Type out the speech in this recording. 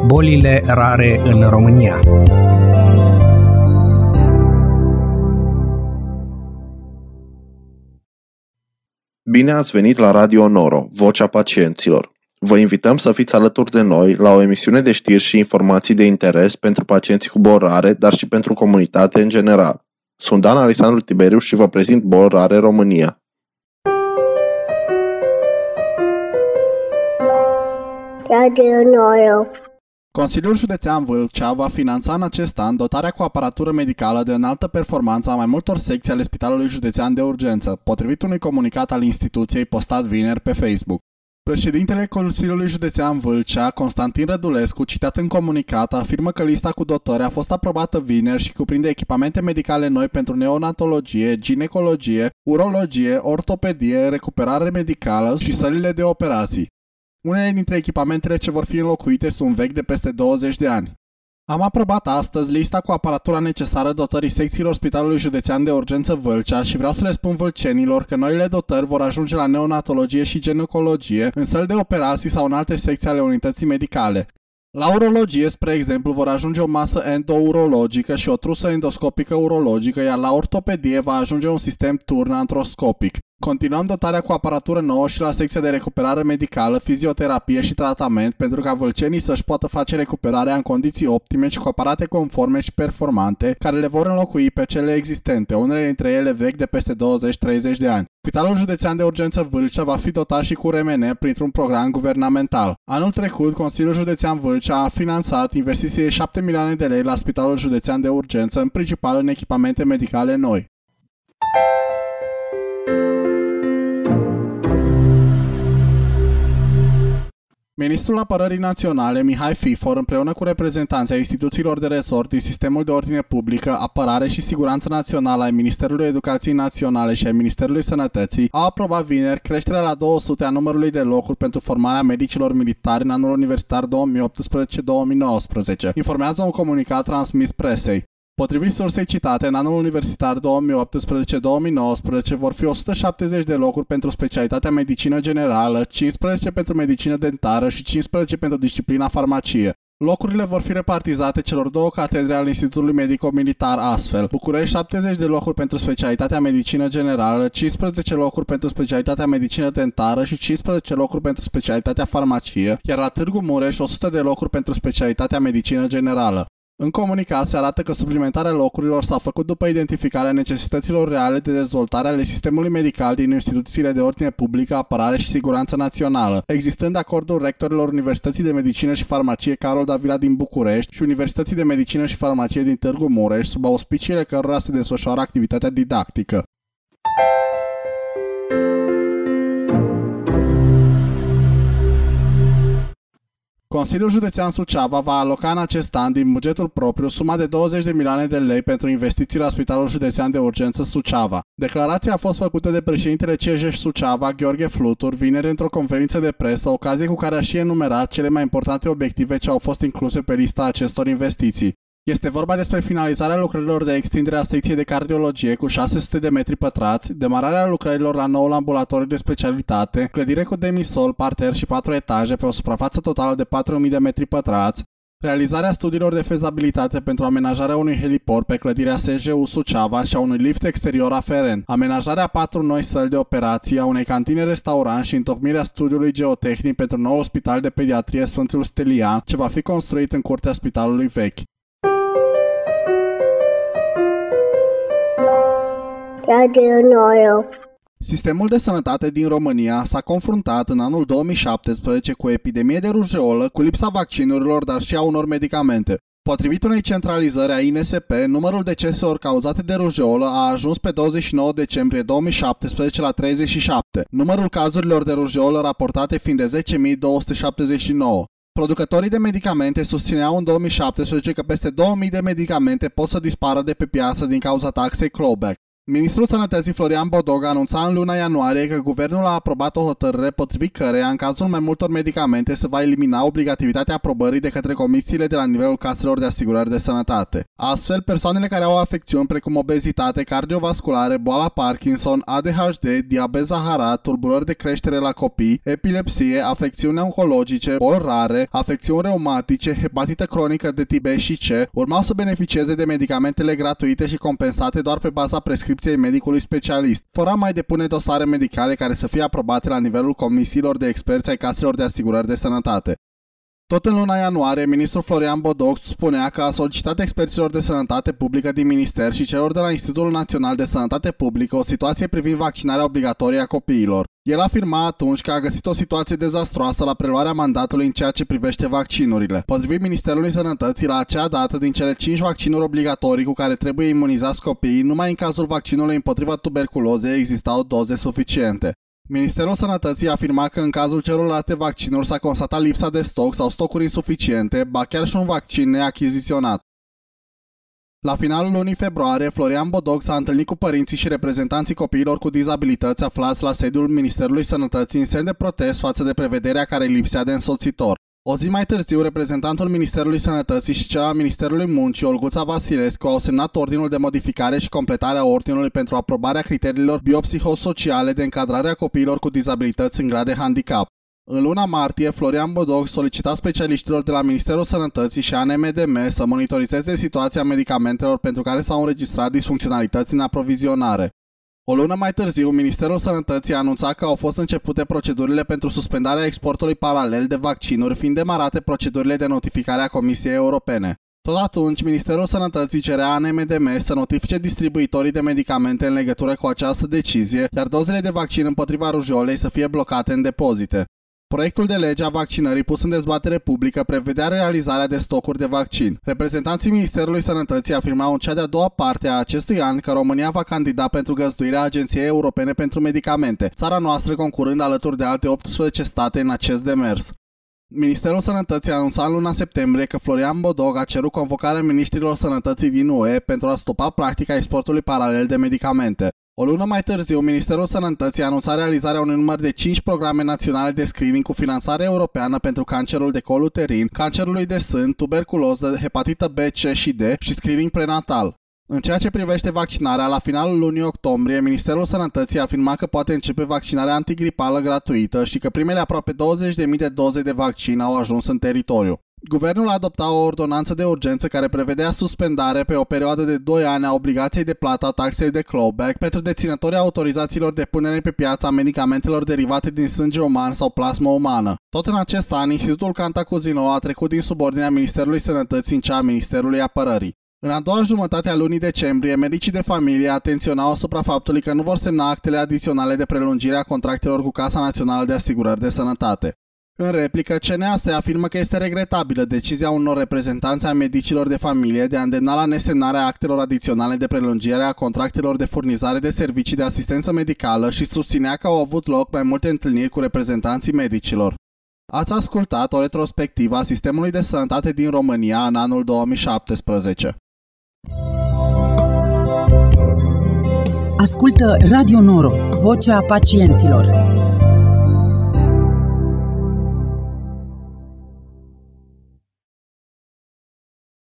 Bolile rare în România. Bine ați venit la Radio Noro, Vocea Pacienților. Vă invităm să fiți alături de noi la o emisiune de știri și informații de interes pentru pacienții cu boli rare, dar și pentru comunitate în general. Sunt Dan Alexandru Tiberiu și vă prezint Boli Rare România. Radio Noro. Consiliul Județean Vâlcea va finanța în acest an dotarea cu aparatură medicală de înaltă performanță a mai multor secții ale Spitalului Județean de Urgență, potrivit unui comunicat al instituției postat vineri pe Facebook. Președintele Consiliului Județean Vâlcea, Constantin Rădulescu, citat în comunicat, afirmă că lista cu dotări a fost aprobată vineri și cuprinde echipamente medicale noi pentru neonatologie, ginecologie, urologie, ortopedie, recuperare medicală și sălile de operații. Unele dintre echipamentele ce vor fi înlocuite sunt vechi de peste 20 de ani. Am aprobat astăzi lista cu aparatura necesară dotării secțiilor Spitalului Județean de Urgență Vâlcea și vreau să le spun vâlcenilor că noile dotări vor ajunge la neonatologie și ginecologie, în săli de operații sau în alte secții ale unității medicale. La urologie, spre exemplu, vor ajunge o masă endourologică și o trusă endoscopică urologică, iar la ortopedie va ajunge un sistem turn antroscopic. Continuăm dotarea cu aparatură nouă și la secția de recuperare medicală, fizioterapie și tratament pentru ca vâlcenii să-și poată face recuperarea în condiții optime și cu aparate conforme și performante care le vor înlocui pe cele existente, unele dintre ele vechi de peste 20-30 de ani. Spitalul Județean de Urgență Vâlcea va fi dotat și cu RMN printr-un program guvernamental. Anul trecut, Consiliul Județean Vâlcea a finanțat investiții de 7 milioane de lei la Spitalul Județean de Urgență, în principal în echipamente medicale noi. Ministrul Apărării Naționale, Mihai Fifor, împreună cu reprezentanții ai instituțiilor de resort din sistemul de ordine publică, apărare și siguranță națională ai Ministerului Educației Naționale și ai Ministerului Sănătății, au aprobat vineri creșterea la 200 a numărului de locuri pentru formarea medicilor militari în anul universitar 2018-2019, informează un comunicat transmis presei. Potrivit sursei citate, în anul universitar 2018-2019 vor fi 170 de locuri pentru specialitatea medicină generală, 15 pentru medicină dentară și 15 pentru disciplina farmacie. Locurile vor fi repartizate celor două catedre ale Institutului Medico-Militar astfel: București 70 de locuri pentru specialitatea medicină generală, 15 locuri pentru specialitatea medicină dentară și 15 locuri pentru specialitatea farmacie, iar la Târgu Mureș 100 de locuri pentru specialitatea medicină generală. În comunicat se arată că suplimentarea locurilor s-a făcut după identificarea necesităților reale de dezvoltare ale sistemului medical din instituțiile de ordine publică, apărare și siguranță națională, existând acordul rectorilor Universității de Medicină și Farmacie Carol Davila din București și Universității de Medicină și Farmacie din Târgu Mureș, sub auspiciile cărora se desfășoară activitatea didactică. Consiliul Județean Suceava va aloca în acest an din bugetul propriu suma de 20 de milioane de lei pentru investiții la Spitalul Județean de Urgență Suceava. Declarația a fost făcută de președintele CJJ Suceava, Gheorghe Flutur, vineri într-o conferință de presă, ocazie cu care a și enumerat cele mai importante obiective ce au fost incluse pe lista acestor investiții. Este vorba despre finalizarea lucrărilor de extindere a secției de cardiologie cu 600 de metri pătrați, demararea lucrărilor la noul ambulatoriu de specialitate, clădire cu demisol, parter și 4 etaje pe o suprafață totală de 4.000 de metri pătrați, realizarea studiilor de fezabilitate pentru amenajarea unui heliport pe clădirea SJU Suceava și a unui lift exterior aferent, amenajarea 4 noi săli de operații, a unei cantine-restaurant și întocmirea studiului geotehnic pentru noul spital de pediatrie Sfântul Stelian, ce va fi construit în curtea spitalului vechi. Radio Noro. Sistemul de sănătate din România s-a confruntat în anul 2017 cu o epidemie de rujeolă, cu lipsa vaccinurilor, dar și a unor medicamente. Potrivit unei centralizări a INSP, numărul deceselor cauzate de rujeolă a ajuns pe 29 decembrie 2017 la 37, numărul cazurilor de rujeolă raportate fiind de 10.279. Producătorii de medicamente susțineau în 2017 că peste 2000 de medicamente pot să dispară de pe piață din cauza taxei clawback. Ministrul Sănătății Florian Bodog anunța în luna ianuarie că guvernul a aprobat o hotărâre potrivit căreia în cazul mai multor medicamente se va elimina obligativitatea aprobării de către comisiile de la nivelul caselor de asigurări de sănătate. Astfel, persoanele care au afecțiuni precum obezitate, cardiovasculare, boala Parkinson, ADHD, diabet zaharat, tulburări de creștere la copii, epilepsie, afecțiuni oncologice, boli rare, afecțiuni reumatice, hepatită cronică de tip B și C, urmau să beneficieze de medicamentele gratuite și compensate doar pe baza prescripției medicului specialist, fără a mai depune dosare medicale care să fie aprobate la nivelul comisiilor de experți ai caselor de asigurări de sănătate. Tot în luna ianuarie, ministrul Florian Bodog spunea că a solicitat experților de sănătate publică din minister și celor de la Institutul Național de Sănătate Publică o situație privind vaccinarea obligatorie a copiilor. El afirma atunci că a găsit o situație dezastroasă la preluarea mandatului în ceea ce privește vaccinurile. Potrivit Ministerului Sănătății, la acea dată, din cele 5 vaccinuri obligatorii cu care trebuie imunizați copiii, numai în cazul vaccinului împotriva tuberculozei existau doze suficiente. Ministerul Sănătății afirma că în cazul celorlalte vaccinuri s-a constatat lipsa de stoc sau stocuri insuficiente, ba chiar și un vaccin neachiziționat. La finalul lunii februarie, Florian Bodog s-a întâlnit cu părinții și reprezentanții copiilor cu dizabilități aflați la sediul Ministerului Sănătății în semn de protest față de prevederea care îi lipsea de însoțitor. O zi mai târziu, reprezentantul Ministerului Sănătății și cel al Ministerului Muncii, Olguța Vasilescu, au semnat ordinul de modificare și completare a ordinului pentru aprobarea criteriilor biopsihosociale de încadrare a copiilor cu dizabilități în grad de handicap. În luna martie, Florian Bodog solicita specialiștilor de la Ministerul Sănătății și ANMDM să monitorizeze situația medicamentelor pentru care s-au înregistrat disfuncționalități în aprovizionare. O lună mai târziu, Ministerul Sănătății anunța că au fost începute procedurile pentru suspendarea exportului paralel de vaccinuri, fiind demarate procedurile de notificare a Comisiei Europene. Tot atunci, Ministerul Sănătății cerea ANMDM să notifice distribuitorii de medicamente în legătură cu această decizie, iar dozele de vaccin împotriva rujolei să fie blocate în depozite. Proiectul de lege a vaccinării pus în dezbatere publică prevedea realizarea de stocuri de vaccin. Reprezentanții Ministerului Sănătății afirmau în cea de-a doua parte a acestui an că România va candida pentru găzduirea Agenției Europene pentru Medicamente, țara noastră concurând alături de alte 18 state în acest demers. Ministerul Sănătății a anunțat în luna septembrie că Florian Bodog a cerut convocarea ministrilor sănătății din UE pentru a stopa practica exportului paralel de medicamente. O lună mai târziu, Ministerul Sănătății a anunțat realizarea unui număr de 5 programe naționale de screening cu finanțare europeană pentru cancerul de col uterin, cancerului de sân, tuberculoză, hepatită B, C și D și screening prenatal. În ceea ce privește vaccinarea, la finalul lunii octombrie, Ministerul Sănătății a afirmat că poate începe vaccinarea antigripală gratuită și că primele aproape 20.000 de doze de vaccin au ajuns în teritoriu. Guvernul a adoptat o ordonanță de urgență care prevedea suspendare pe o perioadă de 2 ani a obligației de plată a taxei de clawback pentru deținătorii autorizațiilor de punere pe piață a medicamentelor derivate din sânge uman sau plasmă umană. Tot în acest an, Institutul Cantacuzino a trecut din subordinea Ministerului Sănătății în cea a Ministerului Apărării. În a doua jumătate a lunii decembrie, medicii de familie atenționau asupra faptului că nu vor semna actele adiționale de prelungire a contractelor cu Casa Națională de Asigurări de Sănătate. În replică, CNAS afirmă că este regretabilă decizia unor reprezentanți a medicilor de familie de a îndemna la nesemnarea actelor adiționale de prelungire a contractelor de furnizare de servicii de asistență medicală și susținea că au avut loc mai multe întâlniri cu reprezentanții medicilor. Ați ascultat o retrospectivă a sistemului de sănătate din România în anul 2017. Ascultă Radio Noro, vocea pacienților.